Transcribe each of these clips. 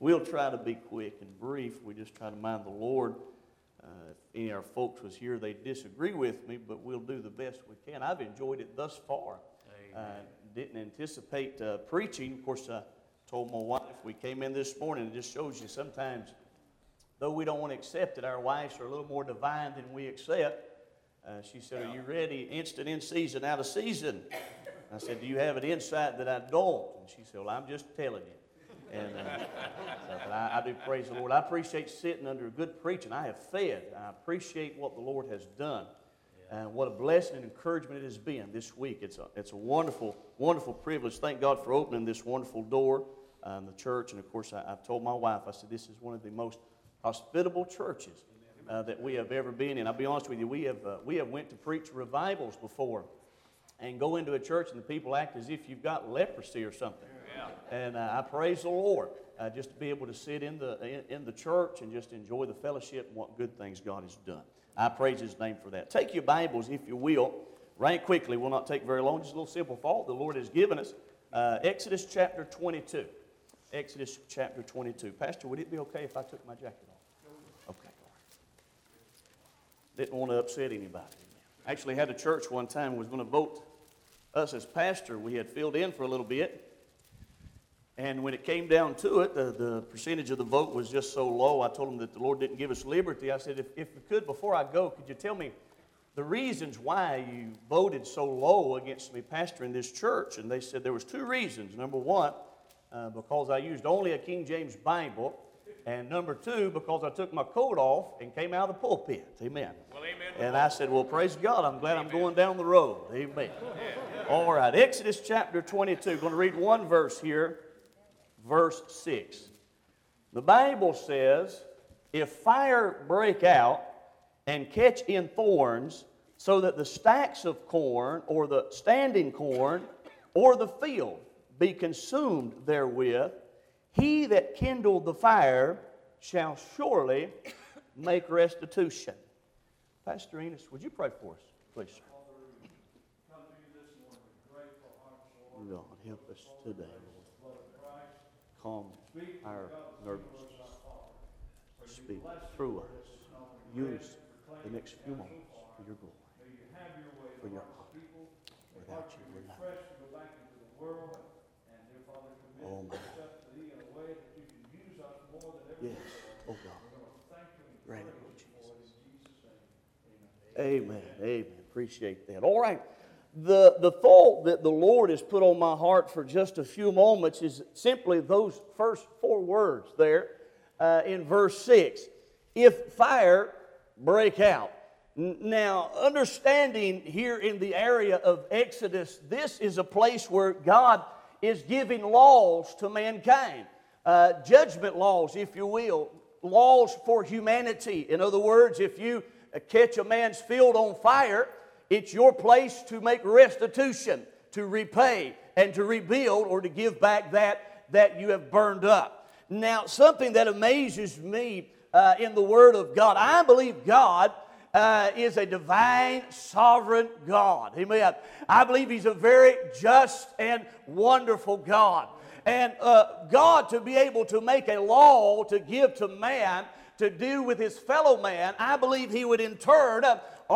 We'll try to be quick and brief. We just try to mind the Lord. If any of our folks was here, they disagree with me, but we'll do the best we can. I've enjoyed it thus far. Didn't anticipate preaching. Of course, I told my wife, we came in this morning, it just shows you sometimes, though we don't want to accept it, our wives are a little more divine than we accept. She said, "Are you ready? Instant in season, out of season." I said, "Do you have an insight that I don't?" And she said, "Well, I'm just telling you." And so I do praise the Lord. I appreciate sitting under good preaching. I have fed. I appreciate what the Lord has done. And what a blessing and encouragement it has been this week. It's a wonderful, wonderful privilege. Thank God for opening this wonderful door in the church. And, of course, I've told my wife, I said, this is one of the most hospitable churches that we have ever been in. I'll be honest with you, we have went to preach revivals before and go into a church and the people act as if you've got leprosy or something. And I praise the Lord just to be able to sit in the church and just enjoy the fellowship and what good things God has done. I praise His name for that. Take your Bibles, if you will, right quickly. Will not take very long. Just a little simple thought the Lord has given us. Exodus chapter 22. Exodus chapter 22. Pastor, would it be okay if I took my jacket off? Okay. Didn't want to upset anybody. Actually had a church one time was going to vote us as pastor. We had filled in for a little bit. And when it came down to it, the percentage of the vote was just so low. I told them that the Lord didn't give us liberty. I said, if we could, before I go, could you tell me the reasons why you voted so low against me pastoring this church? And they said there was two reasons. Number one, because I used only a King James Bible. And number two, because I took my coat off and came out of the pulpit. Amen. Well, amen. And I said, well, praise God. I'm glad I'm going down the road. Amen. All right, Exodus chapter 22. I'm going to read one verse here. Verse 6. The Bible says, if fire break out and catch in thorns, so that the stacks of corn or the standing corn or the field be consumed therewith, he that kindled the fire shall surely make restitution. Pastor Enos, would you pray for us, please, sir? God, help us today. Calm our nervousness. Speak through us. Use the next few moments for your glory, for your honor. Without you, we're nothing. Oh, my. Yes, oh God. Grant it, Lord Jesus. Amen, amen. Appreciate that. All right. The thought that the Lord has put on my heart for just a few moments is simply those first four words there in verse 6. If fire break out. Now, understanding here in the area of Exodus, this is a place where God is giving laws to mankind. Judgment laws, if you will. Laws for humanity. In other words, if you catch a man's field on fire, it's your place to make restitution, to repay, and to rebuild or to give back that you have burned up. Now, something that amazes me in the Word of God, I believe God is a divine, sovereign God. Amen. I believe He's a very just and wonderful God. And God, to be able to make a law to give to man, to do with his fellow man, I believe He would in turn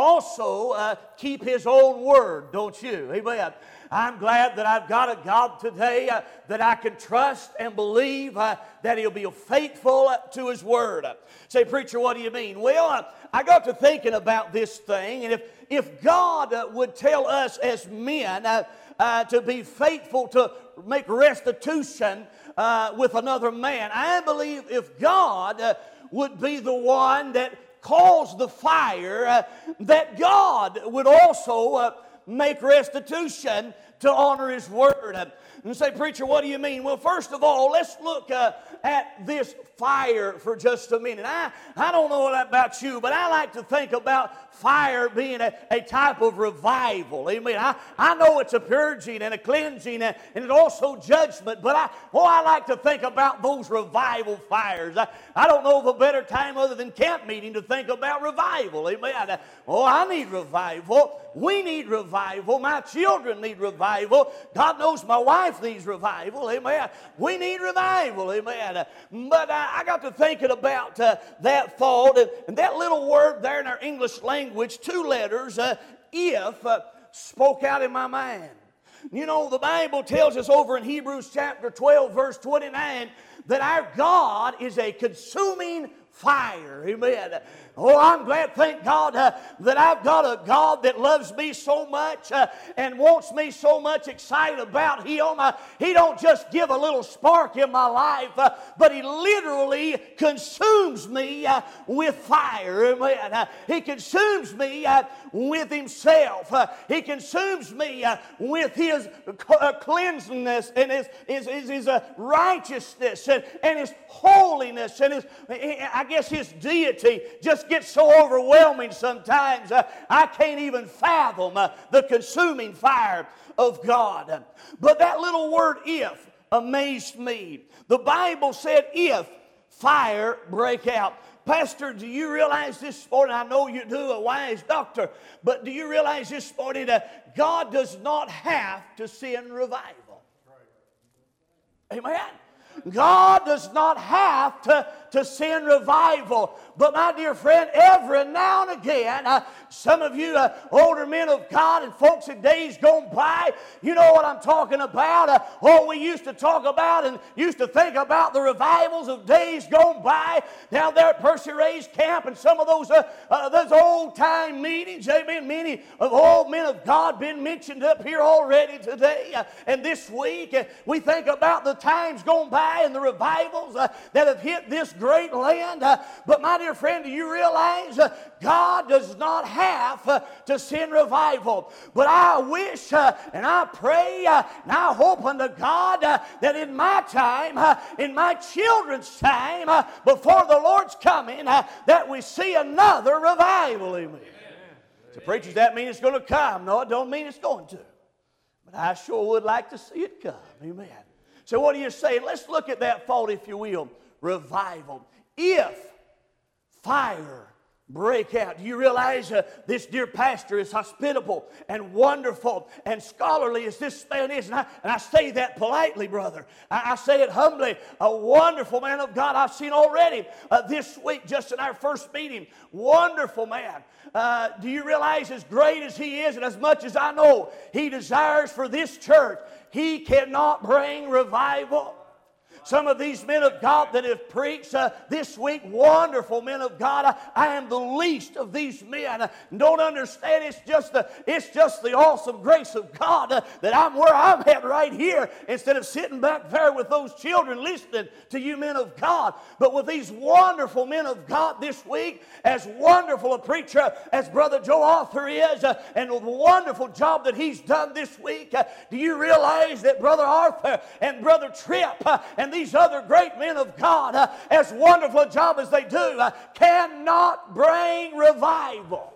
also keep His own word, don't you? Amen. I'm glad that I've got a God today that I can trust and believe that He'll be faithful to His word. Say, preacher, what do you mean? Well, I got to thinking about this thing, and if God would tell us as men to be faithful to make restitution with another man, I believe if God would be the one that caused the fire, that God would also make restitution to honor His word. And say, preacher, what do you mean? Well, first of all, let's look at this fire for just a minute. I don't know about you, but I like to think about fire being a type of revival. Amen. I know it's a purging and a cleansing and it's also judgment, but I like to think about those revival fires. I don't know of a better time other than camp meeting to think about revival. Amen. I need revival. We need revival. My children need revival. revival. God knows my wife needs revival. Amen. We need revival. Amen. But I got to thinking about that thought, and that little word there in our English language, 2 letters, if, spoke out in my mind. You know, the Bible tells us over in Hebrews chapter 12, verse 29, that our God is a consuming fire. Amen. Oh, I'm glad, thank God, that I've got a God that loves me so much and wants me so much excited about Him. He don't just give a little spark in my life, but He literally consumes me with fire. Amen. He consumes me with Himself. He consumes me with His cleansingness and His righteousness and His holiness and His deity just gets so overwhelming sometimes I can't even fathom the consuming fire of God. But that little word if amazed me. The Bible said if fire break out. Pastor, do you realize this morning? I know you do, a wise doctor, but do you realize this morning that God does not have to send revival? Amen. God does not have to send revival. But my dear friend, every now and again, some of you older men of God and folks in days gone by, you know what I'm talking about. We used to talk about and used to think about the revivals of days gone by down there at Percy Ray's camp and some of those old-time meetings. Amen. Many of old men of God been mentioned up here already today. And this week, we think about the times gone by and the revivals that have hit this great land. But my dear friend, do you realize God does not have to send revival? But I wish and I pray and I hope unto God that in my time, in my children's time, before the Lord's coming, that we see another revival. Amen. So preachers, that mean it's going to come? No, it don't mean it's going to. But I sure would like to see it come. Amen. So what are you saying? Let's look at that thought, if you will. Revival. If fire break out. Do you realize this dear pastor is hospitable and wonderful and scholarly as this man is? And I say that politely, brother. I say it humbly. A wonderful man of God I've seen already this week just in our first meeting. Wonderful man. Do you realize as great as he is and as much as I know he desires for this church, he cannot bring revival? Some of these men of God that have preached this week, wonderful men of God, I am the least of these men. Don't understand, it's just the awesome grace of God that I'm where I'm at right here instead of sitting back there with those children listening to you men of God. But with these wonderful men of God this week, as wonderful a preacher as Brother Joe Arthur is, and the wonderful job that he's done this week, do you realize that Brother Arthur and Brother Tripp and these other great men of God, as wonderful a job as they do, cannot bring revival?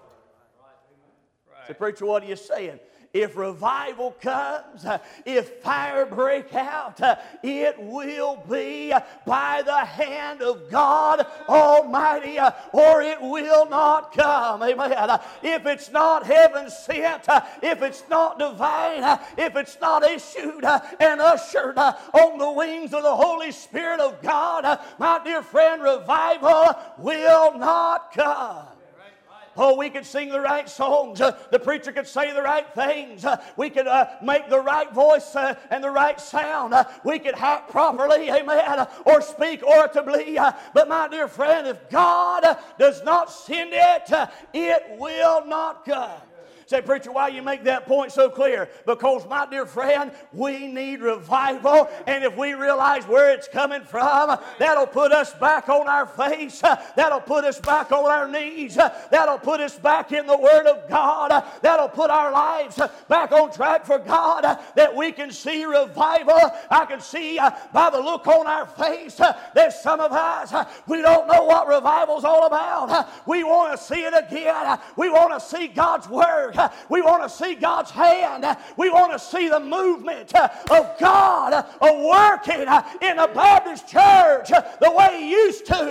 So, preacher, what are you saying? If revival comes, if fire break out, it will be by the hand of God Almighty, or it will not come. Amen. If it's not heaven sent, if it's not divine, if it's not issued and ushered on the wings of the Holy Spirit of God, my dear friend, revival will not come. Oh, we could sing the right songs. The preacher could say the right things. We could make the right voice and the right sound. We could act properly, amen, or speak audibly. But my dear friend, if God does not send it, it will not come. Say, preacher, why you make that point so clear? Because, my dear friend, we need revival, and if we realize where it's coming from, that'll put us back on our face. That'll put us back on our knees. That'll put us back in the Word of God. That'll put our lives back on track for God, that we can see revival. I can see by the look on our face that some of us, we don't know what revival's all about. We want to see it again. We want to see God's Word. We want to see God's hand. We want to see the movement of God working in the Baptist church the way He used to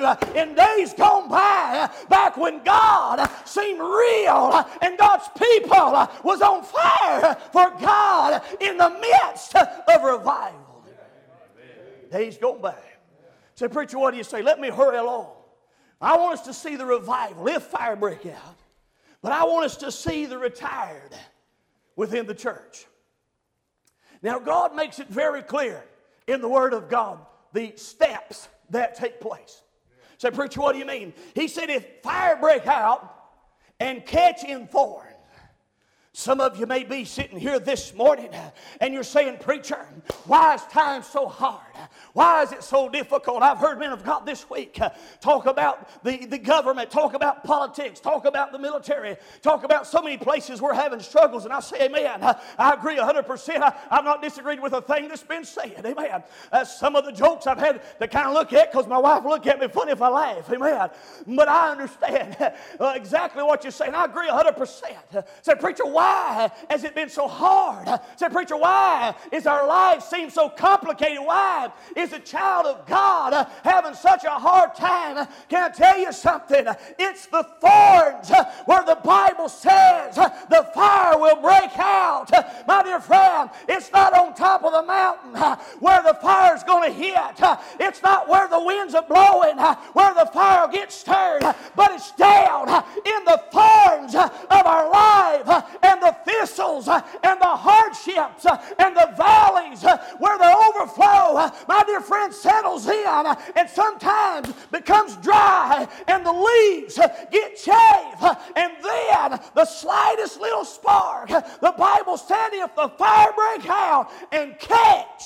to in days gone by, back when God seemed real and God's people was on fire for God in the midst of revival. Days gone by. Say, preacher, what do you say? Let me hurry along. I want us to see the revival, if fire break out. But I want us to see the retired within the church. Now, God makes it very clear in the Word of God the steps that take place. Say, preacher, what do you mean? He said, if fire break out and catch in thorns. Some of you may be sitting here this morning and you're saying, preacher, why is time so hard? Why is it so difficult? I've heard men of God this week talk about the government, talk about politics, talk about the military, talk about so many places we're having struggles. And I say, amen. I agree 100%. I've not disagreed with a thing that's been said. Amen. Some of the jokes I've had to kind of look at because my wife will look at me funny if I laugh. Amen. But I understand exactly what you're saying. I agree 100%. Say, preacher, why has it been so hard? Say, preacher, why is our life seem so complicated? Why is a child of God having such a hard time? Can I tell you something? It's the thorns where the Bible says the fire will break out. My dear friend, it's not on top of the mountain where the fire's going to hit. It's not where the winds are blowing where the fire gets stirred, but it's down in the thorns of our life and the thistles and the hardships and the valleys where the overflow, my dear friend, settles in and sometimes becomes dry and the leaves get chafe, and then the slightest little spark, the Bible said, if the fire break out and catch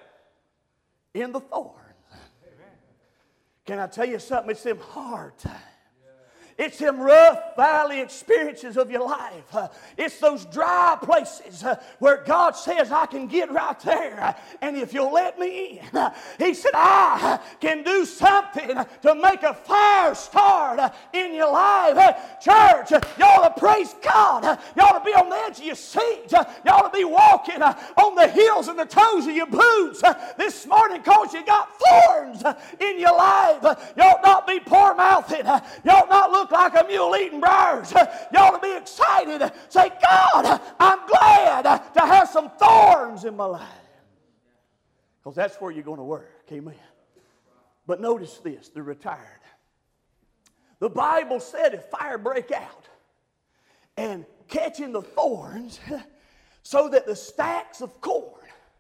in the thorns. Can I tell you something? It's them hard times. It's them rough valley experiences of your life. It's those dry places where God says, I can get right there. And if you'll let me in, He said, I can do something to make a fire start in your life. Hey, church, you ought to praise God. You ought to be on the edge of your seat. You ought to be walking on the heels and the toes of your boots this morning because you got thorns in your life. You ought not be poor-mouthed. You ought not look like a mule eating briars. You ought to be excited. Say, God, I'm glad to have some thorns in my life. Because that's where you're going to work. Amen. But notice this, the retired. The Bible said if fire break out and catch in the thorns so that the stacks of corn.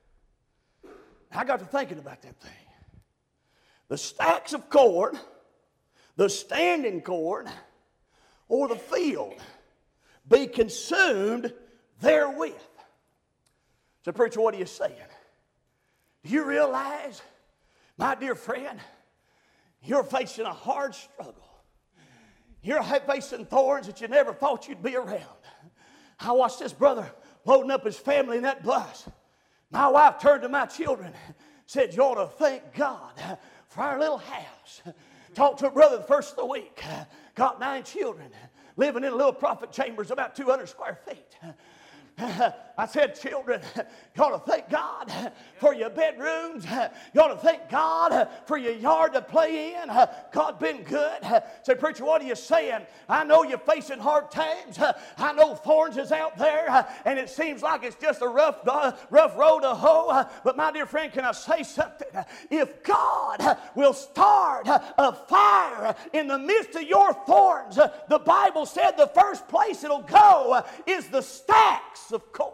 I got to thinking about that thing. The stacks of corn, the standing corn, or the field be consumed therewith. So, preacher, what are you saying? Do you realize, my dear friend, you're facing a hard struggle. You're facing thorns that you never thought you'd be around. I watched this brother loading up his family in that bus. My wife turned to my children and said, you ought to thank God for our little house. Talked to a brother the first of the week. Got 9 children living in little prophet chambers about 200 square feet. I said, children, you ought to thank God for your bedrooms. You ought to thank God for your yard to play in. God been good. Say, preacher, what are you saying? I know you're facing hard times. I know thorns is out there, and it seems like it's just a rough road to hoe. But my dear friend, can I say something? If God will start a fire in the midst of your thorns, the Bible said the first place it'll go is the stacks of corn.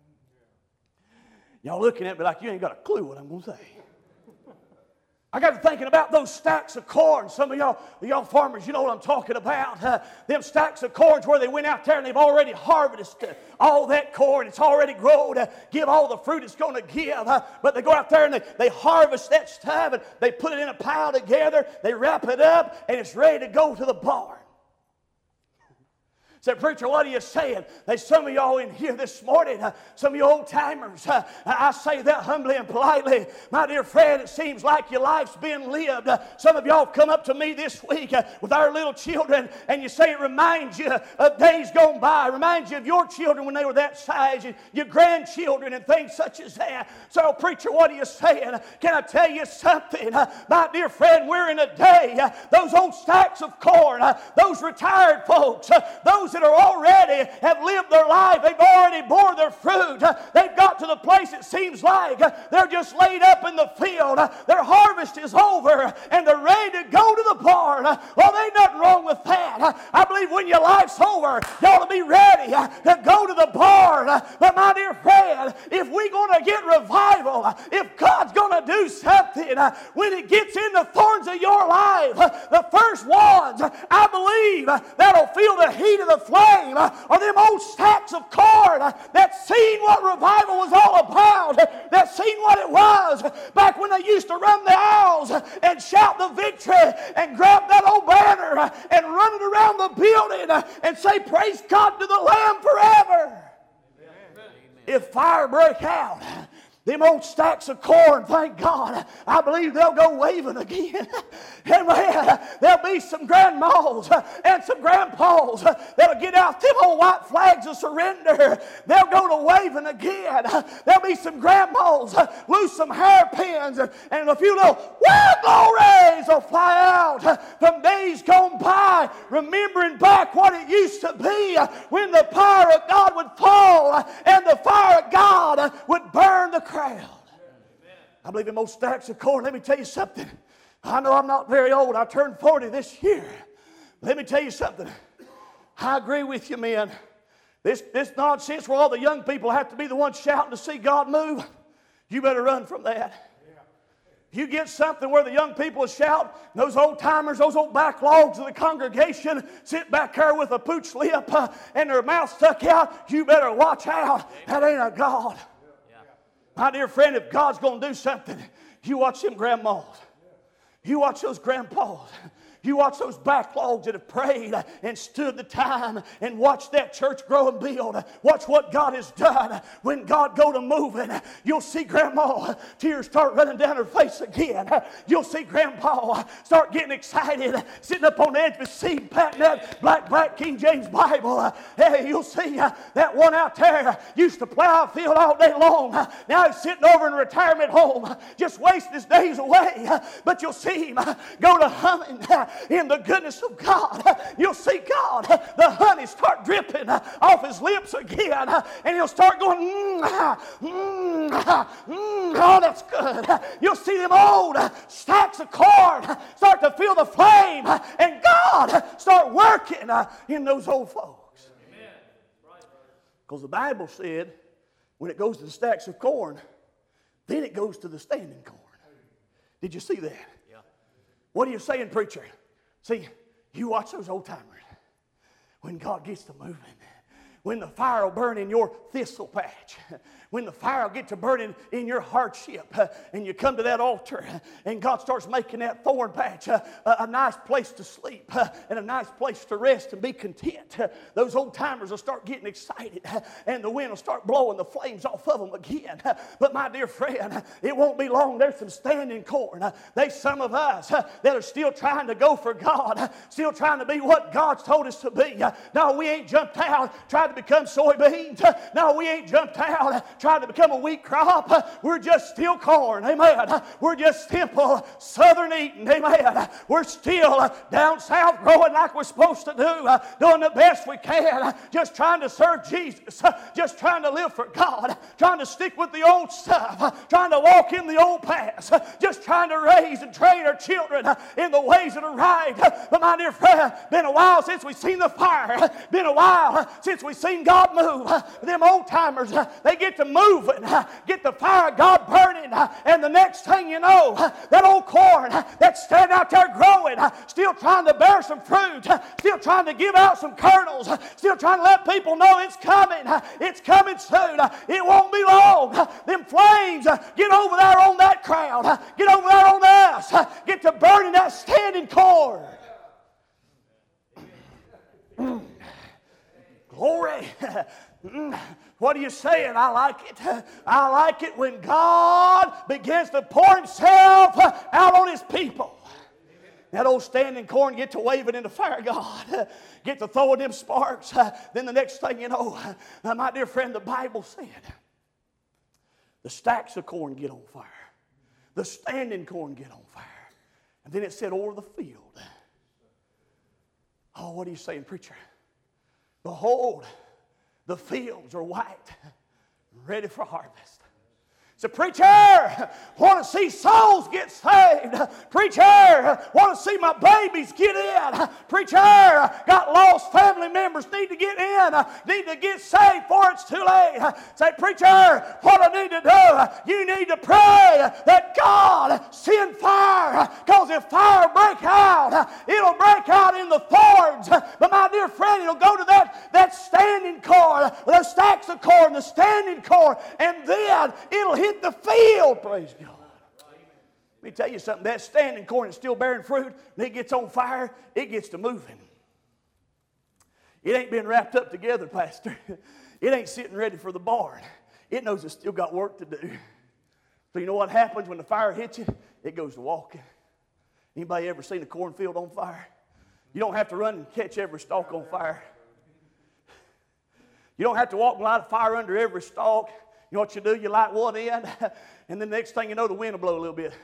Y'all looking at me like you ain't got a clue what I'm going to say. I got to thinking about those stacks of corn. Some of y'all farmers, you know what I'm talking about. Them stacks of corn where they went out there and they've already harvested all that corn. It's already grown to give all the fruit it's going to give. But they go out there and they harvest that stuff and they put it in a pile together. They wrap it up and it's ready to go to the barn. Said, preacher, what are you saying? There's some of y'all in here this morning, some of you old timers. I say that humbly and politely. My dear friend, it seems like your life's being lived. Some of y'all come up to me this week with our little children, and you say it reminds you of days gone by. It reminds you of your children when they were that size, and your grandchildren and things such as that. So, preacher, what are you saying? Can I tell you something? My dear friend, we're in a day, those old stacks of corn, those retired folks, those that are already have lived their life, they've already bore their fruit. They've got to the place it seems like they're just laid up in the field. Their harvest is over and they're ready to go to the barn. Well, there ain't nothing wrong with that. I believe when your life's over, you ought to be ready to go to the barn. But my dear friend, if we're going to get revival, if God's going to do something, when it gets in the thorns of your life, the first ones, I believe, that'll feel the heat of the flame are them old stacks of corn that seen what revival was all about, that seen what it was back when they used to run the aisles and shout the victory and grab that old banner and run it around the building and say, praise God to the Lamb forever. Amen. If fire break out, them old stacks of corn, thank God, I believe they'll go waving again. Amen. There'll be some grandmas and some grandpas that'll get out them old white flags of surrender. They'll go to waving again. There'll be some grandmas lose some hairpins and a few little glories will fly out from days gone by, remembering back what it used to be when the power of God would fall and the fire of God would burn the crowd. I believe in most stacks of corn. Let me tell you something. I know I'm not very old. I turned 40 this year. Let me tell you something. I agree with you, men. This nonsense where all the young people have to be the ones shouting to see God move, you better run from that. You get something where the young people shout, those old timers, those old backlogs of the congregation sit back there with a pooch lip and their mouth stuck out, you better watch out. That ain't a God. My dear friend, if God's going to do something, you watch them grandmas. You watch those grandpas. You watch those backlogs that have prayed and stood the time and watch that church grow and build. Watch what God has done. When God go to moving, you'll see grandma, tears start running down her face again. You'll see grandpa start getting excited, sitting up on the edge of his seat, patting that black King James Bible. Hey, you'll see that one out there used to plow a field all day long. Now he's sitting over in a retirement home, just wasting his days away. But you'll see him go to humming in the goodness of God. You'll see God, the honey start dripping off his lips again, and he'll start going, oh, that's good. You'll see them old stacks of corn start to feel the flame, and God start working in those old folks. Because the Bible said, when it goes to the stacks of corn, then it goes to the standing corn. Did you see that? Yeah. What are you saying, preacher? See, you watch those old timers. When God gets to moving, when the fire will burn in your thistle patch, when the fire will get to burning in your hardship, and you come to that altar, and God starts making that thorn patch a nice place to sleep, and a nice place to rest and be content, those old timers will start getting excited, and the wind will start blowing the flames off of them again. But my dear friend, it won't be long. There's some standing corn. There's some of us that are still trying to go for God, still trying to be what God's told us to be. No, we ain't jumped out trying to become soybeans. No, we ain't jumped out trying to become a wheat crop. We're just still corn. Amen. We're just simple southern eating. Amen. We're still down south growing like we're supposed to do, doing the best we can, just trying to serve Jesus, just trying to live for God, trying to stick with the old stuff, trying to walk in the old paths, just trying to raise and train our children in the ways that are right. But my dear friend, been a while since we've seen the fire, been a while since we've seen God move. Them old timers, they get to moving, get the fire of God burning, and the next thing you know, that old corn that's standing out there growing, still trying to bear some fruit, still trying to give out some kernels, still trying to let people know it's coming soon, it won't be long. Them flames get over there on that crowd, get over there on us, get to burning that standing corn. Glory. What are you saying? I like it. I like it when God begins to pour Himself out on His people. That old standing corn, get to waving in the fire of God. Get to throwing them sparks. Then the next thing you know, my dear friend, the Bible said, the stacks of corn get on fire. The standing corn get on fire. And then it said, over the field. Oh, what are you saying, preacher? Behold, the fields are white, ready for harvest. So, preacher, want to see souls get saved. Preacher, want to see my babies get in. Preacher, got lost family members, need to get in, need to get saved before it's too late. Say, preacher, what I need to do, you need to pray that God send fire. Because if fire break out, it'll break out in the thorns. But my dear friend, it'll go to that standing corn, the stacks of corn, the standing corn, and then it'll hit the field, praise God. Let me tell you something, that standing corn is still bearing fruit, and it gets on fire, it gets to moving. It ain't been wrapped up together, Pastor. It ain't sitting ready for the barn. It knows it's still got work to do. So you know what happens when the fire hits you? It goes to walking. Anybody ever seen a cornfield on fire? You don't have to run and catch every stalk on fire. You don't have to walk and light a fire under every stalk. You know what you do? You light one end, and then the next thing you know, the wind will blow a little bit.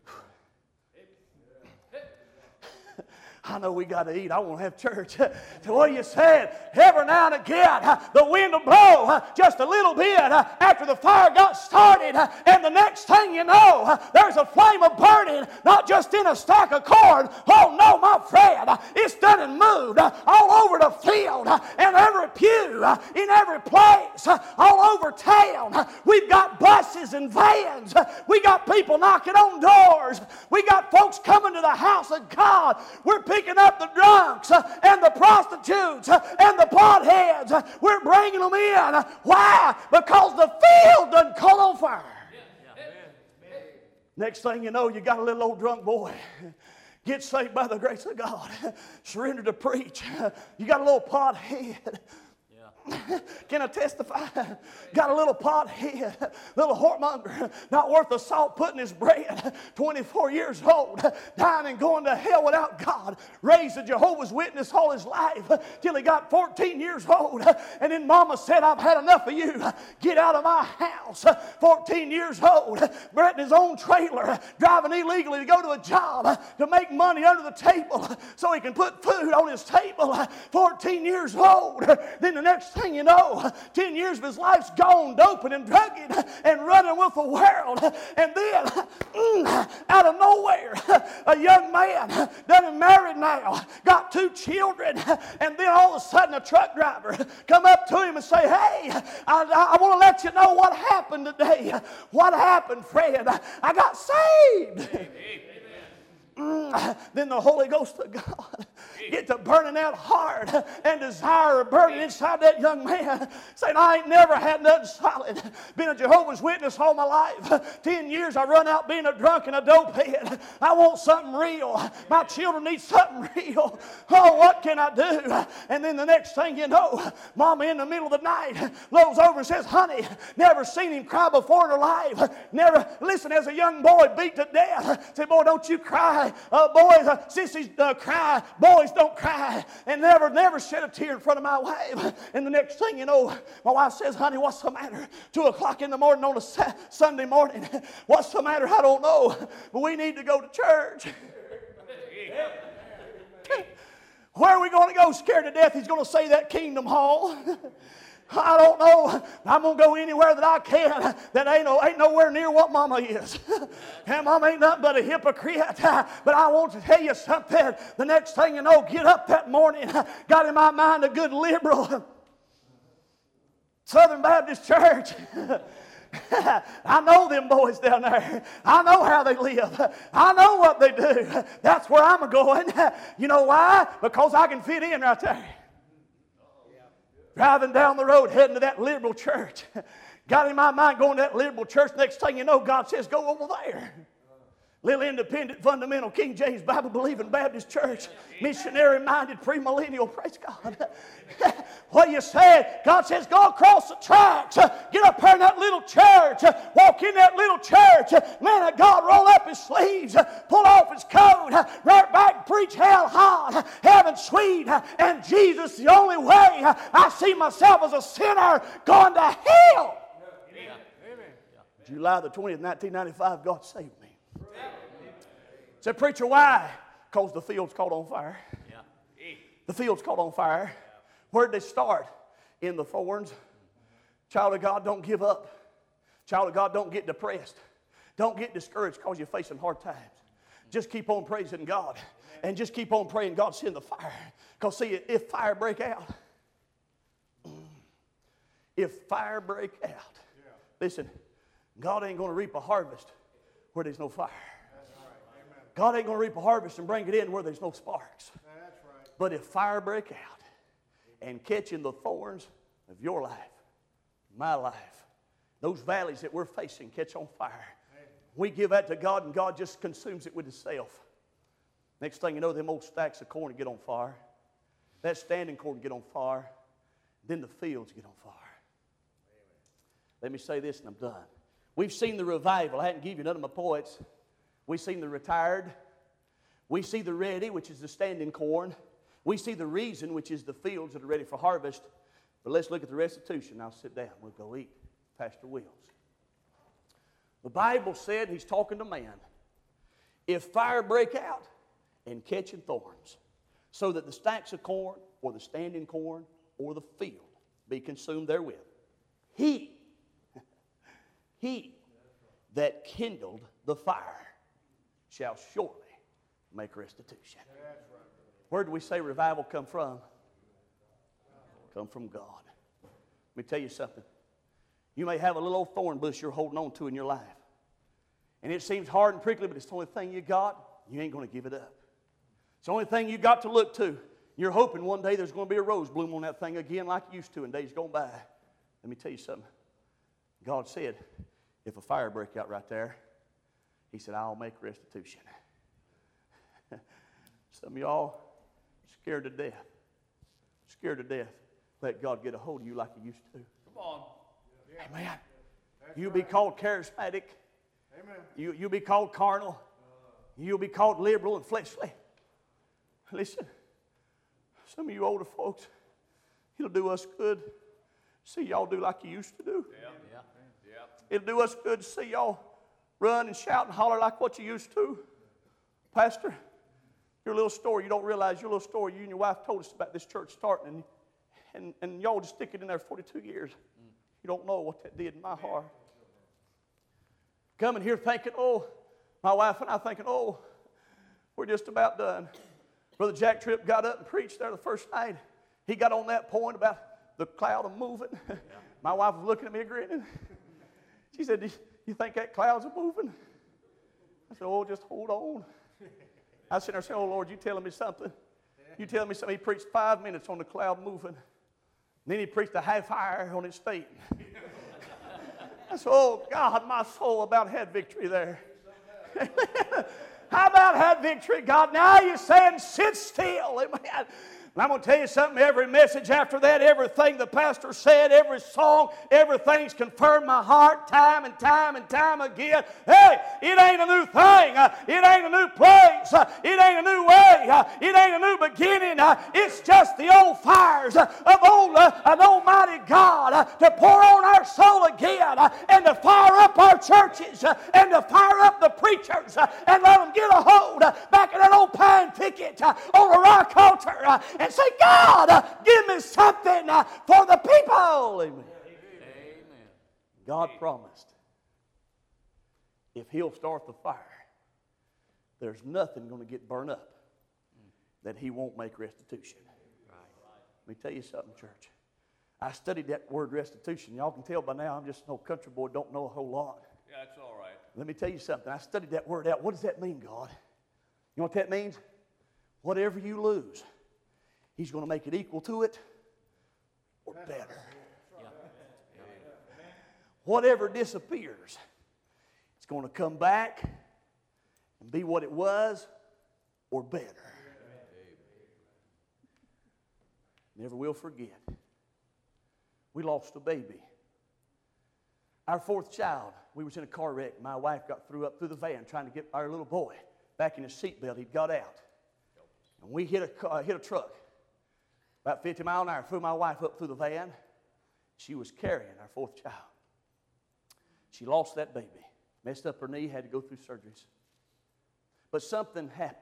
I know we got to eat. I want to have church. So what you said, every now and again, the wind will blow just a little bit after the fire got started. And the next thing you know, there's a flame of burning, not just in a stack of corn. Oh, no, my friend. It's done and moved all over the field, and every pew, in every place, all over town. We've got buses and vans. We got people knocking on doors. We got folks coming to the house of God. We're picking up the drunks and the prostitutes and the potheads. We're bringing them in. Why? Because the field done caught on fire. Next thing you know, you got a little old drunk boy. Get saved by the grace of God. Surrender to preach. You got a little pothead. Can I testify? Got a little pothead, little whoremonger, not worth the salt put in his bread, 24 years old, dying and going to hell without God, raised a Jehovah's Witness all his life till he got 14 years old, and then mama said, I've had enough of you, get out of my house. 14 years old, renting his own trailer, driving illegally to go to a job to make money under the table so he can put food on his table. 14 years old. Then the next thing you know, 10 years of his life's gone, doping and drugging and running with the world. And then, out of nowhere, a young man, done married now, got 2 children, and then all of a sudden a truck driver come up to him and say, hey, I want to let you know what happened today. What happened, Fred? I got saved. Then the Holy Ghost of God get to burning out hard and desire burning inside that young man, saying, I ain't never had nothing solid. Been a Jehovah's Witness all my life. 10 years I run out being a drunk and a dopehead. I want something real. My children need something real. Oh, what can I do? And then the next thing you know, mama in the middle of the night looks over and says, honey, never seen him cry before in her life. Never, listen, as a young boy beat to death, say, boy, don't you cry. Boys, sissies cry. Boys don't cry. And never shed a tear in front of my wife. And the next thing you know, my wife says, honey, what's the matter? 2 o'clock in the morning on a Sunday morning. What's the matter? I don't know. But we need to go to church. Where are we going to go? Scared to death he's going to say that Kingdom Hall. I don't know. I'm going to go anywhere that I can that ain't nowhere near what mama is. And mama ain't nothing but a hypocrite. But I want to tell you something. The next thing you know, get up that morning, got in my mind a good liberal Southern Baptist church. I know them boys down there. I know how they live. I know what they do. That's where I'm going. You know why? Because I can fit in right there. Driving down the road, heading to that liberal church. Got in my mind going to that liberal church. Next thing you know, God says, go over there. Little independent, fundamental, King James Bible-believing Baptist church, missionary-minded, premillennial, praise God. What you said, God says, go across the tracks, get up there in that little church, walk in that little church, man of God, roll up his sleeves, pull off his coat, right back, preach hell hot, heaven sweet, and Jesus the only way. I see myself as a sinner going to hell. Amen. July the 20th, 1995, God saved me. Said, preacher, why? Because the field's caught on fire. The field's caught on fire. Where'd they start? In the thorns. Child of God, don't give up. Child of God, don't get depressed. Don't get discouraged because you're facing hard times. Just keep on praising God. And just keep on praying God send the fire. Because see, if fire break out, listen, God ain't going to reap a harvest where there's no fire. God ain't going to reap a harvest and bring it in where there's no sparks. But if fire break out and catching the thorns of your life, my life, those valleys that we're facing catch on fire, we give that to God and God just consumes it with Himself. Next thing you know, them old stacks of corn get on fire. That standing corn get on fire. Then the fields get on fire. Let me say this and I'm done. We've seen the revival. I hadn't given you none of my points. We've seen the retired. We see the ready, which is the standing corn. We see the reason, which is the fields that are ready for harvest. But let's look at the restitution. I'll sit down. We'll go eat. Pastor Wills. The Bible said, he's talking to man, if fire break out and catching thorns, so that the stacks of corn or the standing corn or the field be consumed therewith, he that kindled the fire shall surely make restitution. Where do we say revival come from? Come from God. Let me tell you something. You may have a little old thorn bush you're holding on to in your life. And it seems hard and prickly, but it's the only thing you got. You ain't going to give it up. It's the only thing you got to look to. You're hoping one day there's going to be a rose bloom on that thing again like it used to in days gone by. Let me tell you something. God said, if a fire break out right there, He said, I'll make restitution. Some of y'all scared to death. Scared to death. Let God get a hold of you like He used to. Come on. Amen. You'll be called charismatic. Amen. You'll be called carnal. You'll be called liberal and fleshly. Listen, some of you older folks, it'll do us good. See y'all do like you used to do. It'll do us good to see y'all run and shout and holler like what you used to. Pastor, your little story, you don't realize your little story, you and your wife told us about this church starting, and y'all just stick it in there 42 years. You don't know what that did in my heart. Coming here thinking, oh, my wife and I thinking, oh, we're just about done. Brother Jack Tripp got up and preached there the first night. He got on that point about the cloud of moving. Yeah. My wife was looking at me grinning. She said, do you think that cloud's moving? I said, oh, just hold on. I said, oh, Lord, you telling me something? You telling me something? He preached 5 minutes on the cloud moving. And then he preached a half hour on its feet. I said, oh, God, my soul about had victory there. How about had victory, God? Now you're saying sit still. Amen. And I'm going to tell you something, every message after that, everything the pastor said, every song, everything's confirmed my heart time and time and time again. Hey, it ain't a new thing. It ain't a new place. It ain't a new way. It ain't a new beginning. It's just the old fires of an almighty God to pour on our soul again and to fire up our churches and to fire up the preachers and let them get a hold back in that old pine thicket on a rock altar and say, God, give me something for the people. Amen. Amen. God promised if He'll start the fire, there's nothing going to get burned up that He won't make restitution. Let me tell you something, church. I studied that word restitution. Y'all can tell by now I'm just no country boy, don't know a whole lot. Yeah, that's all right. Let me tell you something. I studied that word out. What does that mean, God? You know what that means? Whatever you lose, He's going to make it equal to it or better. Whatever disappears, it's going to come back and be what it was or better. Never will forget. We lost a baby. Our fourth child, we was in a car wreck. My wife got threw up through the van trying to get our little boy back in his seatbelt. He'd got out. And we hit a truck about 50 miles an hour, threw my wife up through the van. She was carrying our fourth child. She lost that baby. Messed up her knee, had to go through surgeries. But something happened.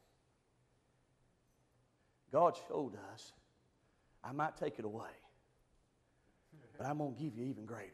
God showed us, I might take it away, but I'm going to give you even greater.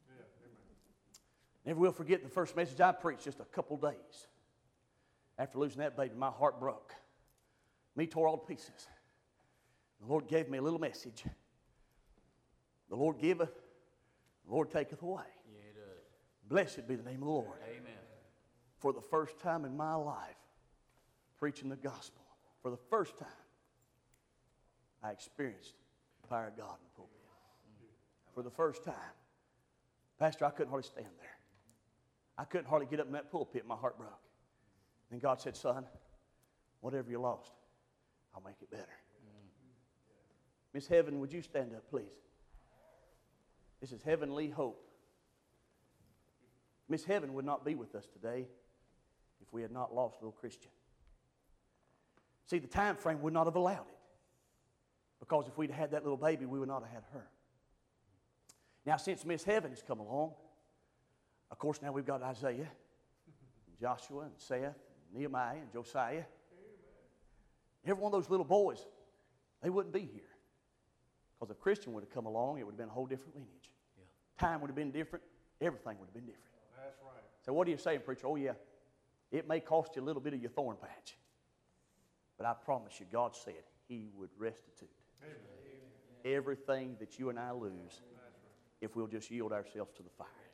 Never will forget the first message I preached just a couple days. After losing that baby, my heart broke. Me tore all to pieces. The Lord gave me a little message. The Lord giveth, the Lord taketh away. Yeah, He does. Blessed be the name of the Lord. Amen. For the first time in my life, preaching the gospel, for the first time, I experienced the power of God in the pulpit. For the first time. Pastor, I couldn't hardly stand there. I couldn't hardly get up in that pulpit. My heart broke. Then God said, son, whatever you lost, I'll make it better. Miss Heaven, would you stand up, please? This is Heavenly Hope. Miss Heaven would not be with us today if we had not lost little Christian. See, the time frame would not have allowed it. Because if we'd had that little baby, we would not have had her. Now, since Miss Heaven has come along, of course, now we've got Isaiah, and Joshua, and Seth, and Nehemiah, and Josiah. Every one of those little boys, they wouldn't be here. Because if Christian would have come along, it would have been a whole different lineage. Yeah. Time would have been different. Everything would have been different. That's right. So what are you saying, preacher? Oh, yeah, it may cost you a little bit of your thorn patch. But I promise you, God said He would restitute everything that you and I lose if we'll just yield ourselves to the fire.